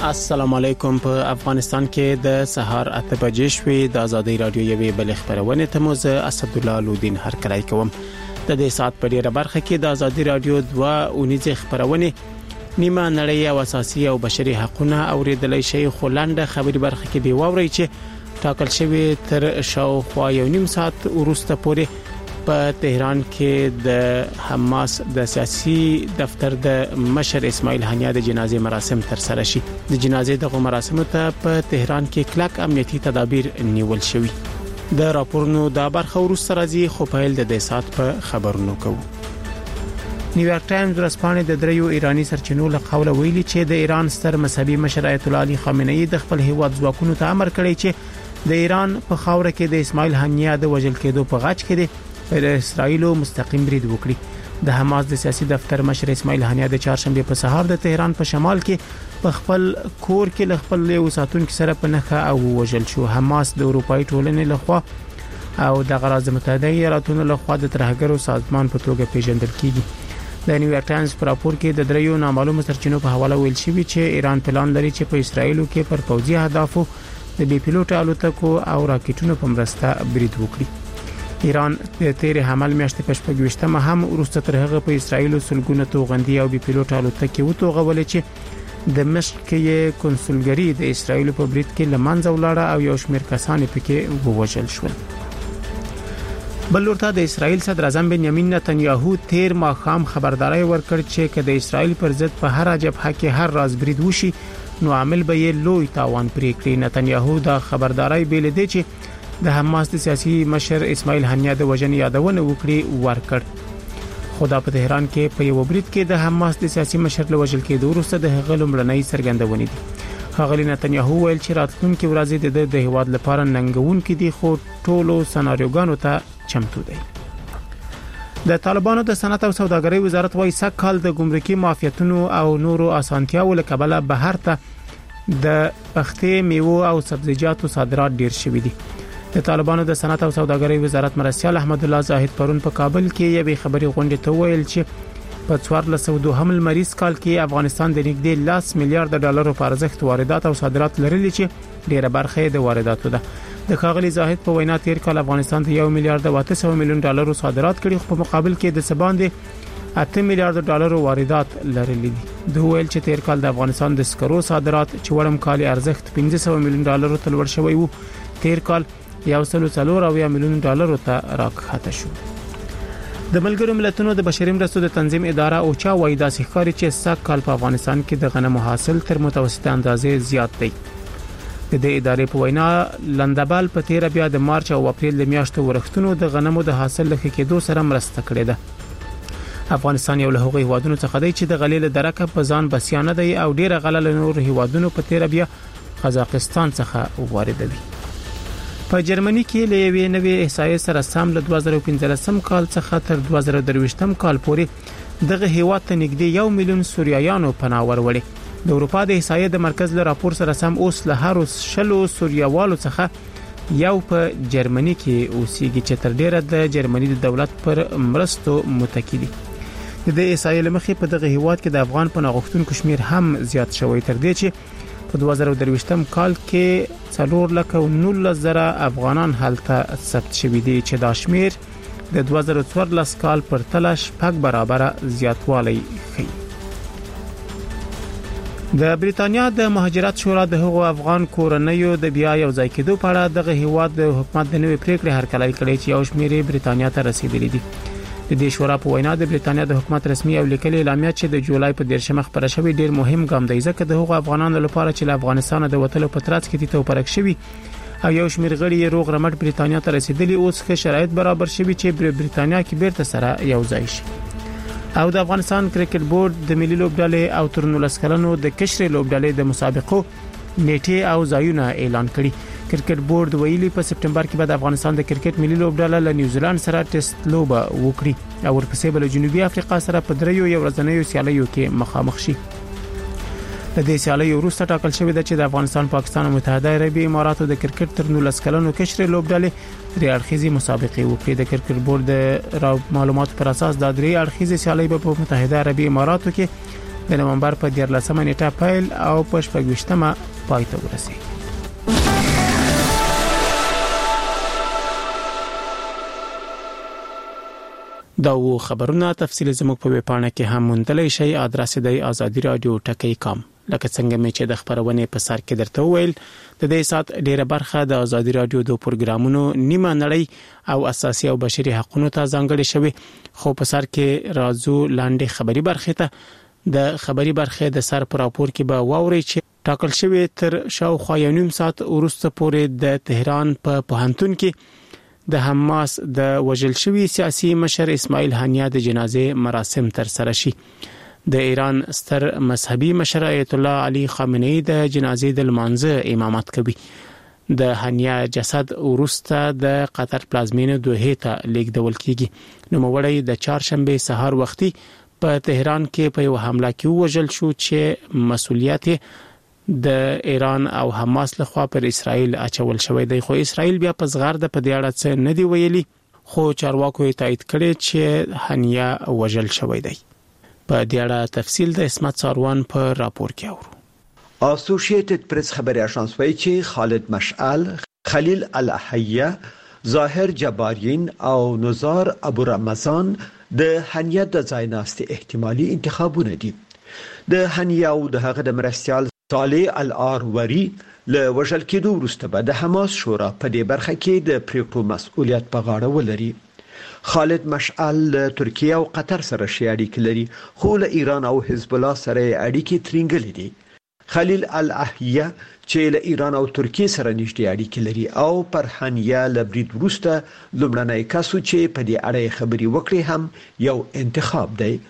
السلام علیکم. په افغانستان کې د سهار 8 بجې شوې د ازادي رادیو یوې بل خبرونه ته موزه اسدالله لودین هرکلی کوم. د دې سات په ډیره برخه کې د ازادي رادیو 2 اونیزه خبرونه نیمه نړۍ او اساسي او بشري حقوقونه اوریدلای شي. خلنده خبري برخه کې دی ووري چې ټاکل شوی تر شاوخوا یو نیم ساعت وروسته پورې په تهران کې د حماس د سیاسي دفتر د مشر اسماعیل هنیا د جنازې مراسم تر سره شي. د جنازې د مراسمو ته په تهران کې کلک امنیتي تدابیر نیول شوي. د راپورونو د برخه وروسته راځي خو په د دې سات په خبرونو کوو. نیویارک ټایمز ورځپاڼه د دریو ایرانی سرچینو له قوله ویلي چې د ایران ستر مذهبي مشر آیت الله علي خامنه‌ای د خپل هیواد ځواکونو ته امر کړی چې د ایران په خاور کې د اسماعیل هنیا د وژل کېدو په غاچ کې پر اسرائیل مستقیم برید وکړي. د حماس د سیاسي دفتر مشر اسماعیل هنیا د چهارشنبه په سهار د تهران په شمال کې په خپل کور کې ل خپل یو ساتونکو سره په نخښه او وژل شو. حماس د اروپאי ټولنې لخوا او د غرض متحده ایالاتونو لخوا د ترهګرو سازمان په توګه پیژندل کیږي. د نیویارک ټایمز په راپور کې د دریو نامعلومو سرچینو په حواله ویل شوی چې ایران پلان لري چې په اسرائیل کې پر پوځي اهدافو د بي پيلوټ الوتکو او راکټونو په مرسته برید وکړي. ایران د تیر حمل میاشتې په شپږ هم ورسته تر هغه په اسرائیل سلګونه توغندي او بي پيلوټ الوتکې وتوغولې چې د مشق کې کنسولګری د اسرائیل په برید کې لمنځه ولاړه او یو شمېر کسان پکې ووژل شول. بل ورته د اسرائیل صدر اعظم بنیامین نتنیاهو تیر ماخام خبرداري ورکړ چې کله د اسرائیل پر ضد په هر جبهه کې هر راز برید وشي نو عامل به یې لوی تاوان پرې کړي. نتنیاهو دا خبرداري بیل دی چې د حماس د سیاسي مشر اسماعیل هنیا د وژنې یادونه وکړي ورکړ. خدا په تهران کې په یو برید کې د حماس د سیاسي مشر له وژل کېدو وروسته د هغه لومړنۍ څرګندونې دي. ښاغلي نتنیاهو ویل چې راتلونکي ورځې د هیواد لپاره ننګونکې دي خو ټولو سناریوګانو ته چمتو دي. د طالبانو د صنعت او سوداګرۍ وزارت وايي سکهال د ګمرکي معافیتونو او نورو اسانتیاو له کبله بهر ته د پختې میوه او سبزیجاتو صادرات ډیر شوي دي. د طالبانو د صنعت او سوداګرۍ وزارت مرستیال احمد الله زاهد پرون په کابل کې یوې خبري غونډه ته ویل چې په 1402 مریض کال کې افغانستان د نږدې 10 میلیارډ ډالرو په ارزښت واردات او صادرات لري چې ډیره برخه د وارداتو ده. د ښاغلي زاهد په وینا تیر کال افغانستان د 1 میلیارډ 800 میلیون ډالرو صادرات کړي خو په مقابل کې د سباندې 8 میلیارډ ډالرو واردات لرلي دي. دوی ویل چې تیر کال د افغانستان د سکرو صادرات چې وړم کال ارزښت 500 میلیون ډالرو ته لوړ شوی وو تیر کال 1.4 میلیون ډالرو ته راکښته شو. د ملګرو ملتونو د بشري مرستو د تنظیم اداره او چا وایي د ښکاری چې سږ کال په افغانستان کې د غنمو حاصل تر متوسطه اندازې زیات دی. د دې ادارې په وینا لندبل په 13 بیا د مارچ او اپریل د میاشتو ورښتونو د غنمو د حاصل لکه کېدو سره مرسته کړې ده. افغانستان یو له هغو هیوادونو څخه دی چې د غلې له درکه په ځان بسیانه دی او ډیره غله له نور هیوادونو په 13 بیا قزاقستان څخه واردوي. په جرمني کې له یوې نوې احصایې سره سم له 2015 کال څخه تر 2023 کال پورې دغه هیواد ته نږدې 1 میلیون سوریایانو پناه وروړي. د اروپا د احصایې د مرکز له راپور سره سم اوس له هر 100 سوریاوالو څخه یو په جرمني کې اوسېږي چې تر ډیره د جرمني د دولت پر مرستو متکی دي. د احصایې لمخې په دغه هیواد کې د افغان پناه غوښتونکو شمیر هم زیات شوی تر دې چې په 2023 کال کې 4,19,000 افغانان هلته ثبت شوي دي چې دا شمیر د 2014 کال پر تله 6 برابره زیاتوالی ښيي. د بریتانیا د مهاجرت شورا د هغو افغان کورنیو د بیا یو ځای کېدو په اړه دغه هیواد د حکومت د نوې پریکړې هرکلی کړی چې یو شمیر بریتانیا ته رسیدلی دي. د دې شورا په وینا د بریتانیا د حکومت رسمي او لیکلي اعلامیه چې د جولای په 13 خبره شوی ډیر مهم ګام دی ځکه د هغو افغانانو لپاره چې له افغانستان د وټلو په ترڅ کې توپرک شوی او یو شمیر غړي روغ رمټ بریتانیا ته رسیدلی اوس ښه شرایط برابر شوی چې بریتانیا کې بیرته سره یو ځای شي. او د افغانستان کرکټ بورډ د ملي لوبډلې او تر 19 کلنو د کشري لوبډلې د مسابقو نیټه او ځایونه اعلان کړي. کرکټ بورډ ویلي په سپټمبر کې بعد افغانستان د کرکټ ملي لوبډله له نیوزیلند سره ټیسټ لوبه وکړي او ورپسې بل جنوبي افریقا سره په دریو یو ورځنیو سیالیو کې مخامخ شي. د دې سیالیو وروسته ټاکل شوی دی چې د افغانستان، پاکستان او متحده عربي اماراتو د کرکټ تر 19 کلنو کشري لوبډلې درې اړخیزي مسابقې وکړي. د کرکټ بورډ د معلوماتو پر اساس د درې اړخیزي سیالۍ په متحده عربي اماراتو کې د نومبر په 14 نیټه پیل او په 28مه پای ته ورسېږي. دا و خبرونه تفصیل زموږ په ویبپاڼه کې هم موندلای شئ. ادرس دی azadiradio.com. لکه څنګه مې چې د خبرونه په سر کې درته وویل، د دې سات ډیره برخه د آزادي رادیو د پروګرامونو نیمه نړۍ او اساسي او بشري حقوقو ته ځانګړې شوی. خو په سر کې راځو لاندې خبري برخه ته. د خبري برخه د سر پر راپور کې به واوري چې ټاکل شوی تر شاوخوا یو نیم ساعت وروسته پورې د تهران په پوهنتون کې د حماس د وژل شوی سیاسي مشر اسماعیل هانیه د جنازې مراسم تر سره شي. د ایران ستر مذهبي مشر آیت الله علي خامنه‌ای د جنازې د لمانځه امامت کوي. د هانیه جسد ورسته د قطر پلازمینه دوحه ته لیږدول کیږي. نو موړی د چهارشنبه سهار وختي په تهران کې په یو حمله کې وژل شو چې مسؤلیت د ایران او حماس لخوا پر اسرائیل اچول شوی دی. خو اسرائیل بیا په زغرده په دې اړه څه نه دی ویلي، خو چارواکو تایید کړي چې هانیه وژل شوی دی. په دې اړه تفصیل د اسمت ساروان په راپور کې اورو. اسوسییټډ پریس خبري اژانس وايي چې خالد مشعل، خلیل الحیه، ظاهر جبارین او نزار ابو رمضان د هانیه د ځایناستي احتمالي انتخابونه دي. د هانیه او د هغه د مرستيال صالح الاروری له وژل کېدو وروسته به د حماس شورا په دې برخه کې د پریکړو مسؤلیت په غاړه ولري. خالد مشعل له ترکیه او قطر سره شي اړیکې لري، خو له ایران او حزب الله سره اړیکې ترنګلې دي. خلیل الحیه چې له ایران او ترکیه سره نږدې اړیکې لري او پر هانیه له برید وروسته لومړنی کس چې په دې اړه خبري وکړي هم یو انتخاب دی.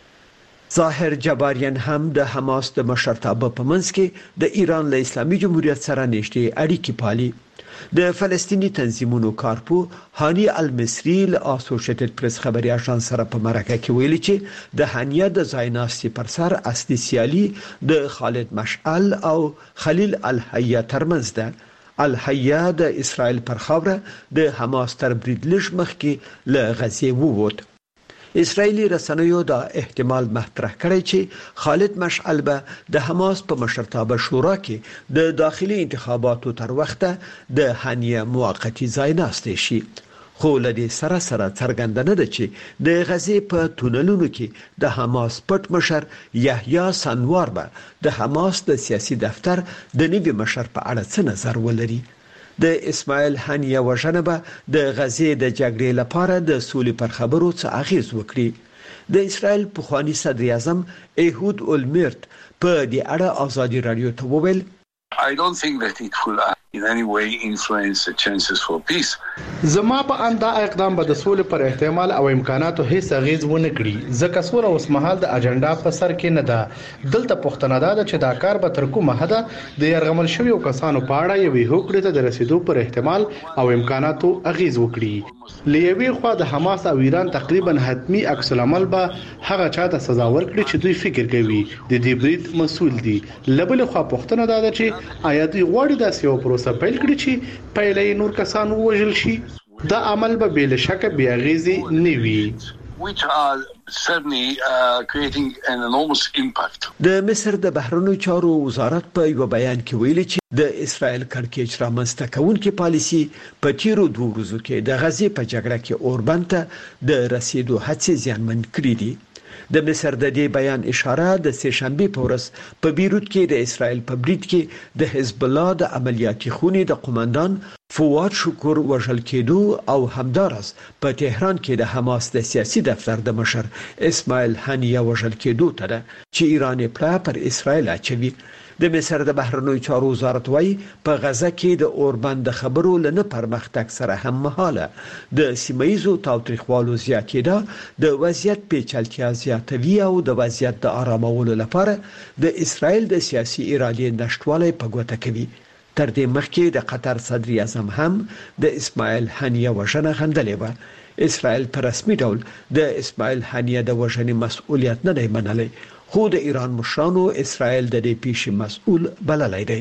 ظاهر جبارین هم د حماس د مشرتابه په منځ کې د ایران له اسلامي جمهوریت سره نږدې اړیکې پالي. د فلسطینی تنظیمونو کارپو هانی المصری له اسوسییټډ پریس خبري اژانس سره په مرکه کې ویلي چې د هانیه د ځایناستي پر سر اصلي سیالي د خالد مشعل او خلیل الحیه ترمنځ ده. الحیه د اسرائیل پر خاوره د حماس تر برید لږ مخکې له غزې ووت. اسرائیلی رسنیو دا احتمال مطرح کړی چې خالد مشعل به د حماس په مشرتابه شورا کې د داخلي انتخاباتو تر وخته د هانیه موقتی ځای ناستی شي. خو له دې سره څرګنده نه ده چې د غزې په تونلونو کې د حماس پټ مشر یحیی سنوار به د حماس د سیاسي دفتر د نوي مشر په اړه څه نظر ولري. د اسماعیل هانیه وژنه به د غزې د جګړې لپاره د سولې پر خبرو څه اغیز وکړي. د اسرائیل پخوانی صدر اعظم ایهود اولمرت په دې اړه آزادي رادیو ته وویل I don't think that it will in any way influence the chances for peace. زما په اندا اقدام به د سولې پر احتمال او امکاناتو هیڅ اغیز ونه کړي، ځکه سوله اوس مهال د اجنډا په سر کې نه ده. دلته پښتنه ده چې دا کار به تر کومه حده د يرغمل شویو کسانو په اړه یوې هوکړې ته د رسیدو پر احتمال او امکاناتو اغیز وکړي. لیوی خو د حماس او ایران تقریبا حتمی عکس العمل به هغه چاته سزا ورکړي چې دوی فکر کوي د دې برید مسؤل دي. لبل خو پښتنه ده چې آیا دوی غواړي د سیو پروسه پیل کړي چې پیلې نور کسان وژل شي. دا عمل به بل شک بیا غیزي نیوي which are certainly creating an enormous impact. د مصر د بهرنیو چارو وزارت په یو بیان کې ویلي چې د اسرائیل کړکېچ رامنځته کوونکې پالیسي په تیرو 2 ورځو کې د غزې په جګړه کې اوربند ته د رسیدو هڅې زیانمن کړې دي. د مصر د دې بیان اشاره د سهشنبه په ورځ په بیروت کې د اسرائیل په برید کې د حزب الله د عملیاتي خونې د قوماندان فواد شکر وژل کېدو او همدارس په تهران کې د حماس د سیاسي دفتر د مشر اسماعیل هانیه وژل کېدو ته چې ایران پلا پر اسرائیل اچوي. د مصر د بهرنیو چارو وزارت وايي په غزه کې د اوربند خبرو لنه پرمختګ سره هم مهاله د سیمایزو تاوتریخوالو زیاتېدا د وضعیت پیچلتیا زیاتوي او د وضعیت د آرامولو لپاره د اسرائیل د سیاسي ارادې نشټوالی په ګوته کوي. تر دې مخکې د قطر صدر اعظم هم د اسماعیل هانیه وژنه غندلې و. اسرائیل په رسمي ډول د اسماعیل هانیه د وژنې مسؤلیت نه دی منلی، خو د ایران مشرانو اسرائیل د دې پیښې مسؤل بللی دی.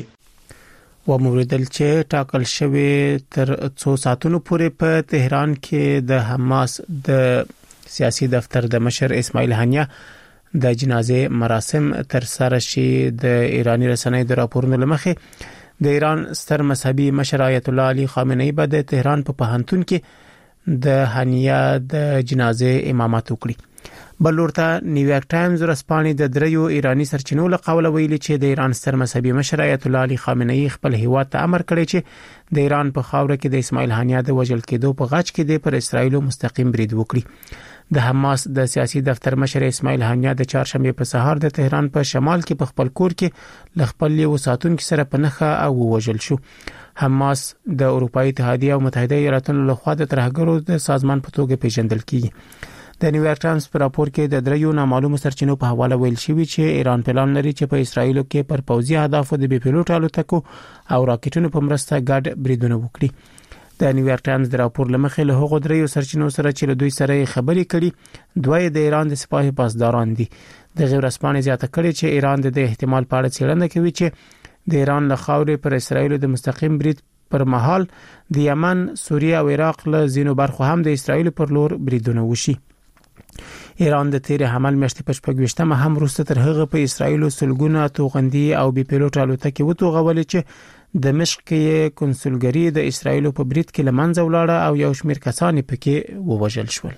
و موردل چې ټاکل شوی تر 2 ساعتونو پورې په تهران کې د حماس د سیاسي دفتر د مشر اسماعیل هانیه د جنازې مراسم تر سره شي. د ایرانی رسنیو د راپورونو لمخې د ایران ستر مذهبي مشر آیت الله علي خامنه‌ای په د تهران په پوهنتون کې د هنیه د جنازې امامت وکړي. بلورته نیویارک ټایمز ورځپاڼې د دریو ایرانی سرچینو له قوله ویلي چې د ایران ستر مذهبي مشر آیت الله علي خامنه‌ای خپل هیواد ته امر کړی چې د ایران په خاوره کې د اسماعیل هنیه د وژل کېدو په غاچ کې د پر اسرایل مستقیم برید وکړي. د حماس د سیاسي دفتر مشر اسماعیل هنیه د چهارشنبه په سهار د تهران په شمال کې په خپل کور کې ل خپل یو ساتونکو سره په نخښه او وژل شو. حماس د اروپאי اتحادیه او متحده ایالاتونو لخوا د ترهګرو د سازمان په توګه پیژندل کیږي. د نیویارک ټایمز په راپور کې د دریو نامعلومو سرچینو په حواله ویل شوی چې ایران پلان لري چې په اسرایل کې پر پوځي اهدافو د بي پیلوټ الوتکو او راکټونو په مرسته ګډ بریدونه وکړي. د نیویارک ټایمز د راپور لمخې له هغو دریو سرچینو سره چې له دوی سره خبرې کړي دوی د ایران د سپاه پاسداران دي. د غیر رسمي زیاته کړي چې ایران د احتمال په اړه څېړنه کوي چې د ایران له خاورې پر اسرایل د مستقیم برید پر مهال د یمن، سوریه او عراق له ځینو برخو هم د اسرایل پر لور بریدونه وشي. ایران د تیر حمل میاشتې په 28مه هم روسته تر هغه په اسرایل سلګونه توغندي او بي پیلوټ الوتکې وتوغولې چې د دمشق کې کنسولګری د اسرایل په برید کې لمنځه ولاړه او یو شمېر کسان پکې ووژل شول.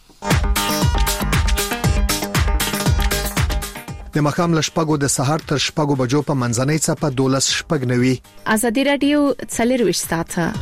د مخام لشپګو د سحر تر شپګو بجو په منځنۍ څپه 12 شپګ نوي. ازادي رادیو څلرويش ساعته.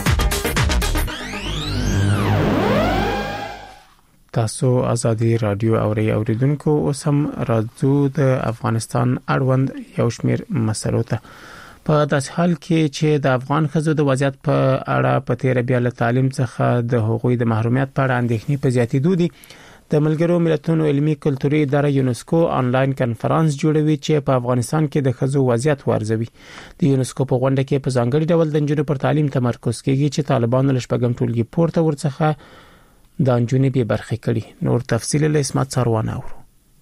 تاسو ازادي رادیو اوریدونکو اوس هم راځو د افغانستان اړوند یو شمېر مسلو ته. په داسې حال کې چې د افغان ښځو د وضعیت په اړه په تیر بیا له تعلیم څخه د حقوقي د محرومیت په اړه اندېښنې په زیاتېدو دي. د ملګرو ملتونو علمي کلتوري اداره یونسکو آنلاین کانفرنس جوړوي چې په افغانستان کې د ښځو وضعیت وارزوي. د یونسکو په غونډه کې په ځانګړي ډول د نجونو پر تعلیم تمرکز کیږي چې طالبانو له شپږم ټولګي پورته ورڅخه د نجونې به برخه کړي. نور تفصیل له اسمت سروانه اورو.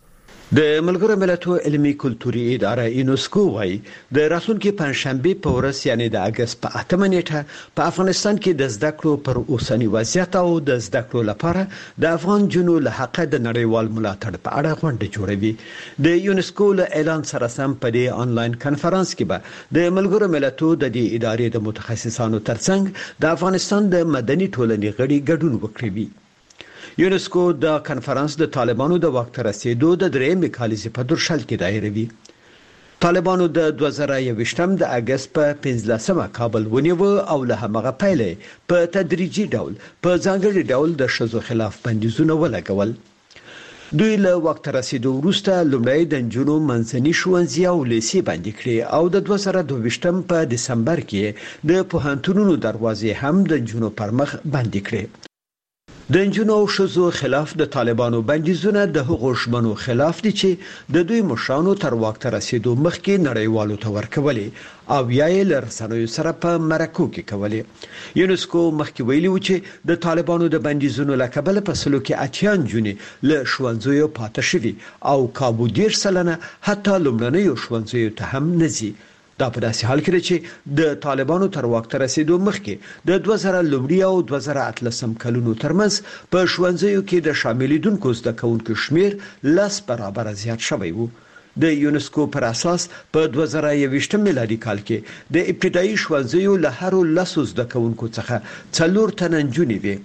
د ملګرو ملتونو علمي کلتوري اداره یونسکو وايي د راتلونکي پنځشنبه په ورځ یعنی د اگست په 8 نیټه په افغانستان کې د زده کړو پر اوسنی وضعیت او د زده کړو لپاره د افغان جنو له حق د نړیوال ملاتړ په اړه غونډه جوړوي. د یونسکو له اعلان سره سم په دې آنلاین کانفرنس کې به د ملګرو ملتونو د دې ادارې د متخصصانو ترڅنګ د افغانستان د مدني ټولنې غړي ګډون وکړي. یونسکو د کانفرنس د طالبانو د وخت رسیدو د درېمې کالیزې په درشل کې دایروي. طالبانو د 2021م د اگست په 15مه کابل ونیو او له هغه پیلې په تدریجي ډول په ځانګړي ډول د ښځو خلاف بندیزونه ولګول. دوی له وخت رسیدو وروسته لومړی د نجونو منځني ښوونځي او لیسې بندي کړې او د 2022م په دسمبر کې د پوهنتونونو دروازې هم د نجونو پر مخ بندي کړې. د نجونو او ښځو خلاف د طالبانو بندیزونه د هغو ژمنو خلاف دي چې د دوی مشرانو تر وخت رسیدو مخکې نړیوالو ته ورکولې او یا یې له رسنیو سره په مرکو کې کولې. یونسکو مخکې ویلي و چې د طالبانو د بندیزونو له کبله په سلو کې 80 نجونې له ښوونځیو پاتې شوي او کابو 10% حتی لومړنیو ښوونځیو ته هم نه ځي. دا په داسې حال کې چې د طالبانو تر وخت رسیدو مخکې د 2000 لومړی او 2013 کلونو ترمنځ په ښوونځیو کې د شاملیدونکو زده کوونکو شمیر 10 برابر زیات شوی وو. د یونسکو پر اساس په 2021 میلادي کال کې د ابتدایي ښوونځیو له هر 10 زده کوونکو څخه 4 تنه نجونې وي.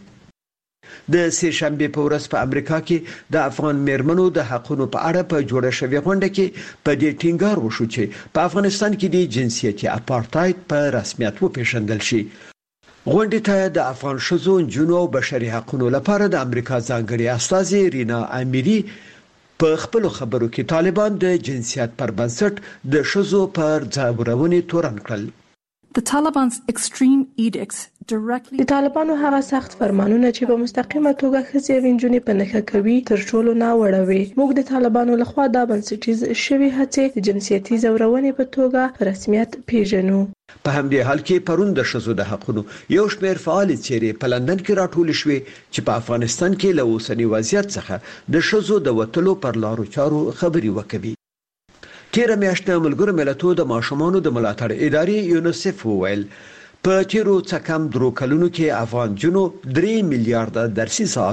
د سه شنبه په ورځ په امریکا کې د افغان میرمنو د حقوقو په اړه په جوړه شوې غونډه کې په دې ټینګار وشو چې په افغانستان کې د جنسیتي اپارټاید په رسمیت وپیژندل شي. غونډې ته د افغان ښځو، نجونو او بشري حقوقو لپاره د امریکا ځانګړي استازي رینا امیری په خپل خبرو کې طالبان د جنسیت پر بنسټ د ښځو پر ځورونې تورن کړل. The Taliban's extreme edicts directly د طالبانو هغه سخت فرمانونه چې په مستقیمه توګه ښځې او نجونې په نښه کوي تر ټولو ناوړه وي. موږ د طالبانو لخوا دا بنسټیز شوي هڅې د جنسیتي ځورونې په توګه په رسمیت پیژنو. په همدې حال کې پرون د ښځو د حقوقو یو شمېر فعال څېرې په لندن کې راټول شوې چې په افغانستان کې له اوسنی وضعیت څخه د ښځو د وټلو پر لارو چارو خبري وکړي. تیر میاشت ملګرو ملتونو د ماشومانو د ملاتړ ادارې یونیسف وویل په تیرو څه کم 3 کلونو کې افغان جنو 3 میلیارډ درسي ساعت